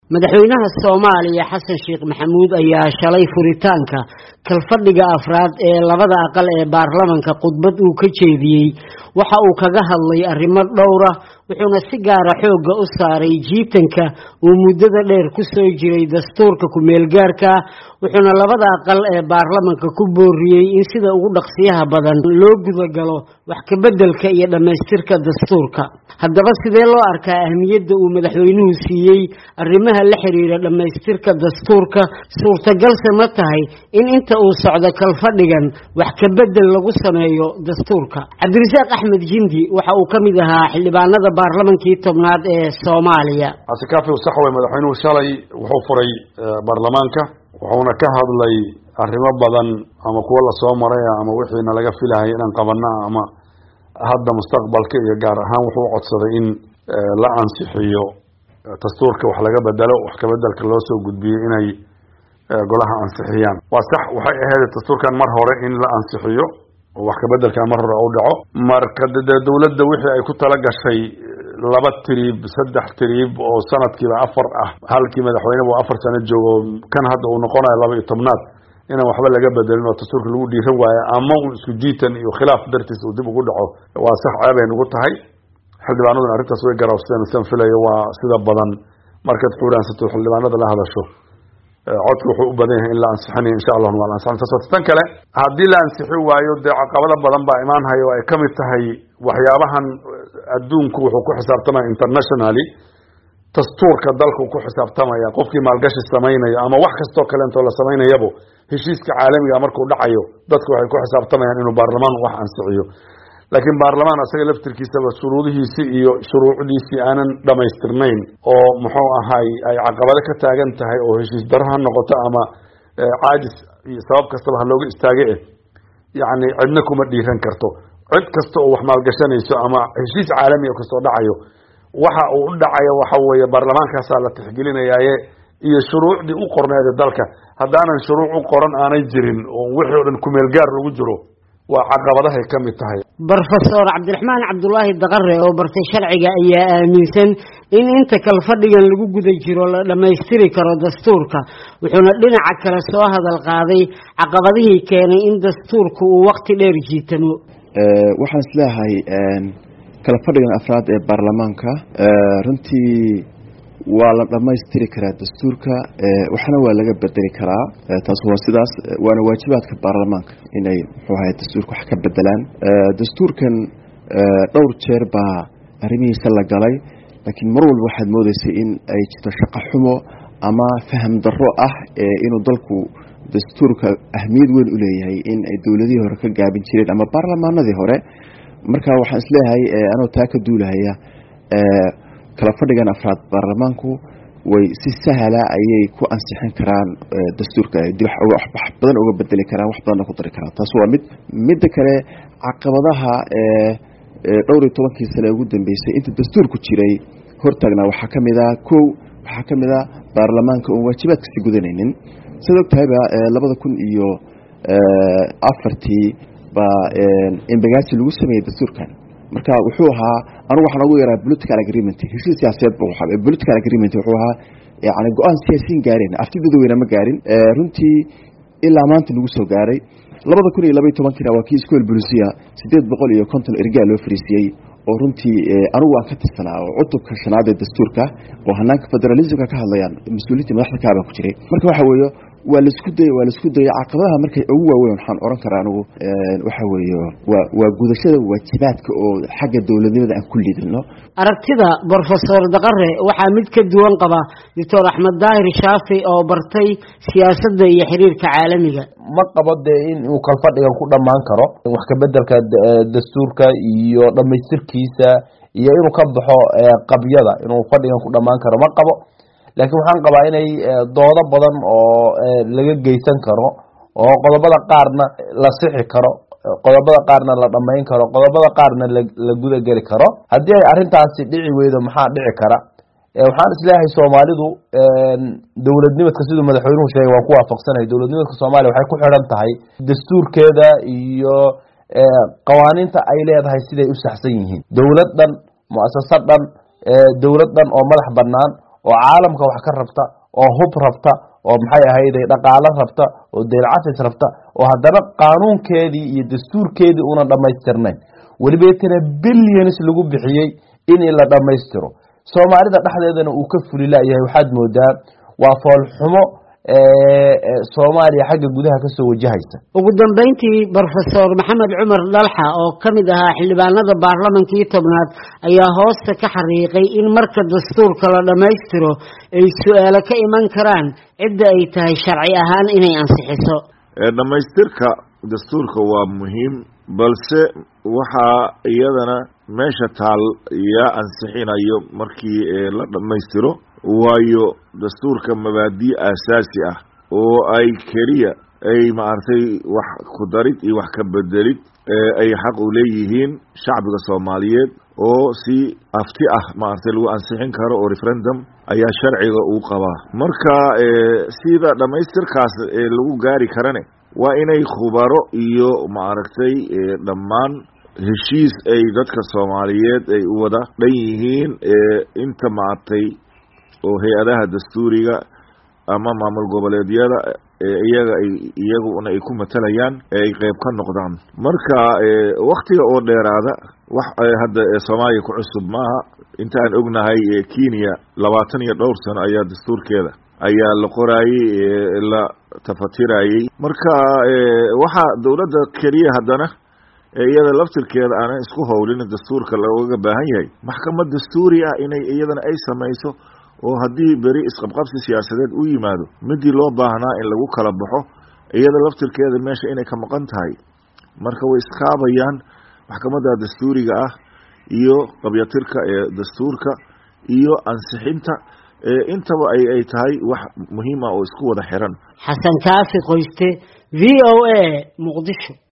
madaxweynaha Soomaaliya Xasan Sheekh Maxamuud ayaa shalay furitaanka kalfadhiga afraad ee labada aqal ee baarlamaanka khudbad uu ka jeediyay waxa uu kaga hadlay arrimo dhowr ah wuxuuna si gaar ah xoogga u saaray jiitanka uu muddada dheer ku soo jiray dastuurka ku meel gaarka wuxuuna labada aqal ee baarlamaanka ku booriyay in sida ugu dhaqsiyaha badan loo gudagalo wax ka beddelka iyo dhamaystirka dastuurka haddaba sidee loo arkaa ahmiyadda uu madaxweynuhu siiyay arrimaha la xiriira dhamaystirka dastuurka suurtagalse ma tahay in inta uu socdo kalfadhigan wax ka beddel lagu sameeyo dastuurka Cabdirasaaq Axmed Jindi waxa uu kamid ahaa xildhibaanada baarlamaankii tobnaad ee Soomaaliya asikaafay saxway madaxweynuhu shalay wuxuu furay baarlamaanka wuxuuna ka hadlay arrimo badan ama kuwa la soo maray ama wixii laga filahay inaan qabanno ama hadda mustaqbalka iyo gaar ahaan wuxuu codsaday in la ansixiyo dastuurka wax laga bedelo wax ka bedelka loo soo gudbiyay inay golaha ansixiyaan waa sax waxay ahayd dastuurkan mar hore in la ansixiyo wax ka bedelka mar hore uu dhaco marka dawladda wixii ay ku tala gashay laba tiriib saddex tiriib oo sanadkiiba afar ah halkii madaxweynuhu 4 sano joogo kan hadda uu noqonayo 12 inaan waxba laga bedelin oo dastuurka lagu dhiiran waayo ama uu isku jiitan iyo khilaaf dartiis uu dib ugu dhaco waa sax ceebeen ugu tahay xildhibaanaduna arrintaas way garawsadeen san filayo waa sida badan markaad xuuraansato xildhibaanada la hadasho codku wuxuu u badan yahay in la ansixinayo insha Allah waa la ansixin tan kale haddii la ansixin waayo dee caqabado badan baa imaan hayo ay kamid tahay waxyaabahan adduunku wuxuu ku xisaabtamaya internationally dastuurka dalku ku xisaabtamaya qofkii maalgashi sameynaya ama wax kasto kale inta la sameynayabo heshiiska caalamiga markuu dhacayo dadku waxay ku xisaabtamayaan inuu baarlamaan wax ansixiyo laakiin baarlamaan asaga laftirkiisa shuruudihiisa iyo shuruucdiisa aanan dhameystirnayn oo muxuu ahay ay caqabado ka taagan tahay oo heshiis daraha noqoto ama caajis iyo sabab kasta ha looga istaagay yaani cidna kuma dhiiran karto cid kasta oo wax maalgashanayso ama heshiis caalami oo kasto dhacayo waxa uu u dhacayo waxa weeye baarlamaankaas la tixgelinayaa iyo shuruucdii u qorneed dalka haddaanan shuruuc u qoran aanay jirin oo wixii oo dhan ku meel gaar lagu jiro waa caqabadaha kamid tahay Professor Cabdiraxmaan Cabdullaahi Daqare oo bartay sharciga ayaa aaminsan in inta kalfadhigan lagu guda jiro la dhameystiri karo dastuurka wuxuuna dhinaca kale soo hadal qaaday caqabadihii keenay in dastuurku uu waqti dheer jiitamo waxaan islaahay kalfadhigan afraad ee baarlamaanka runtii waa la dhamaystiri karaa dastuurka waxna waa laga bedeli karaa taas waa sidaas waana waajibaadka baarlamaanka inay muxuu ahaay dastuurka wax ka bedelaan dastuurkan dhowr jeer baa arrimihiisa la galay laakiin mar walba waxaad moodaysay in ay jirto shaqo xumo ama faham darro ah inuu dalku dastuurka ahmiyad weyn u leeyahay in ay dowladihii hore ka gaabin jireen ama baarlamaanadii hore marka waxaan isleeyahay anoo taa ka duulahaya kala fadhigan afraad baarlamaanku way si sahla ayay ku ansixin karaan dastuurka wax badan uga bedeli karaan wax badan ku dari karaan taas waa mid kale caqabadaha dhowr iyo 10 sano ugu dambeysay inta dastuurku jiray hortagna waxa kamid ah baarlamaanka oo waajibaadka si gudanaynin sidoo kale 2004 ba imbagaasi lagu sameeyay dastuurkan marka wuxuu ahaa anigu waxaan ugu yaraa political agreement heshiis siyaasadeed buu ahaa political agreement wuxuu ahaa yaani go'aan siyaasiin gaareen aftidooda weyna ma gaarin runtii ilaa maanta lagu soo gaaray 2012 waa kii iskool bulisiya 850 ergaa loo fariisiyay oo runtii anigu aan ka tirsanaa oo cutubka shanaad ee dastuurka oo hanaanka federalismka ka hadlayaan mas'uuliyadda madaxda kaaba ku jiray marka waxa weeyo waa la isku day caqabadaha markay ugu waaweyn waxaan oran karaa anigu waxa weeyo waa gudashada waajibaadka oo xagga dawladnimada aan ku liidino aragtida Professor Daqare waxa mid ka duwan qaba Dr. Axmed Daahir Shaafi oo bartay siyaasadda iyo xiriirka caalamiga ma qabade in uu kalfadhigan ku dhamaan karo wax ka bedelka dastuurka iyo dhamaystirkiisa iyo inuu ka baxo qabyada inuu fadhigan ku dhamaan karo ma qabo laakiin waxaan qabaa inay doodo badan oo laga geysan karo oo qodobada qaarna la sixi karo qodobada qaarna la dhameyn karo qodobada qaarna la guda gali karo haddii ay arrintaasi dhici weydo maxaa dhici kara waxaan isleeyahay Soomaalidu dawladnimadka sidoo madaxweynuhu sheegay waan ku waafaqsanahay dawladnimadka Soomaaliya waxay ku xiran tahay dastuurkeeda iyo qawaaniinta ay leedahay siday u saxsan yihiin dawladan mu'assasadan dawladan oo madax banaan oo caalamka wax ka rabta oo hub rabta oo maxay ahayd dhaqaale rabta oo deel cafis rabta oo haddana qaanuunkeedii iyo dastuurkeedii una dhamaystirnayn waliba billions lagu bixiyay in la dhamaystiro Soomaalida dhexdeedana uu ka fulilayahay waxaad moodaa waa fool xumo Soomaaliya xagga gudaha ka soo wajahaysa. ugu dambeyntii Professor Maxamed Cumar Dalxa oo kamid ahaa xildhibaanada baarlamaanka tobnaad ayaa hoosta ka xariiqay in marka dastuurka la dhameystiro ay su'aalo ka iman karaan cidda ay tahay sharci ahaan inay ansixiso. dhamaystirka dastuurka waa muhiim balse waxa iyadana meesha taal yaa ansixinayo markii la dhamaystiro waayo dastuurka mabaadi asaasi ah oo ay kaliya ay maartay wax ku darid iyo wax ka bedelid ay xaq u leeyihiin shacbiga Soomaaliyeed oo si afti ah maartay lagu ansixin karo oo referendum ayaa sharciga uu qabaa marka sida dhamaystirkaas lagu gaari karane waa inay khubaro iyo maartay dhammaan heshiis ay dadka Soomaaliyeed ay u wada dhan yihiin inta maartay oo hay'adaha dastuuriga ama maamul goboleedyada iyaguna ay ku matalayaan ay qayb ka noqdaan marka waqtiga oo dheeraada wax hadda Soomaaliya ku cusub maaha inta aan ognahay Kenya 20 iyo dhowr sano ayaa dastuurkeeda ayaa la qoraayay la tafatirayay marka waxa dawladda kaliya haddana iyada laftirkeeda aan isku howlin dastuurka looga baahan yahay maxkamad dastuuri ah inay iyadana ay samayso oo hadii bari isqabqabsi siyaasadeed u yimaado midii loo baahnaa in lagu kala baxo iyada laftirkeeda meesha inay ka maqan tahay marka way iskaabayaan maxkamadda dastuuriga ah iyo qabyatirka dastuurka iyo ansixinta intaba ay tahay wax muhiim ah oo isku wada xiran. Xasan Kaafi Qoyste VOA Muqdisho.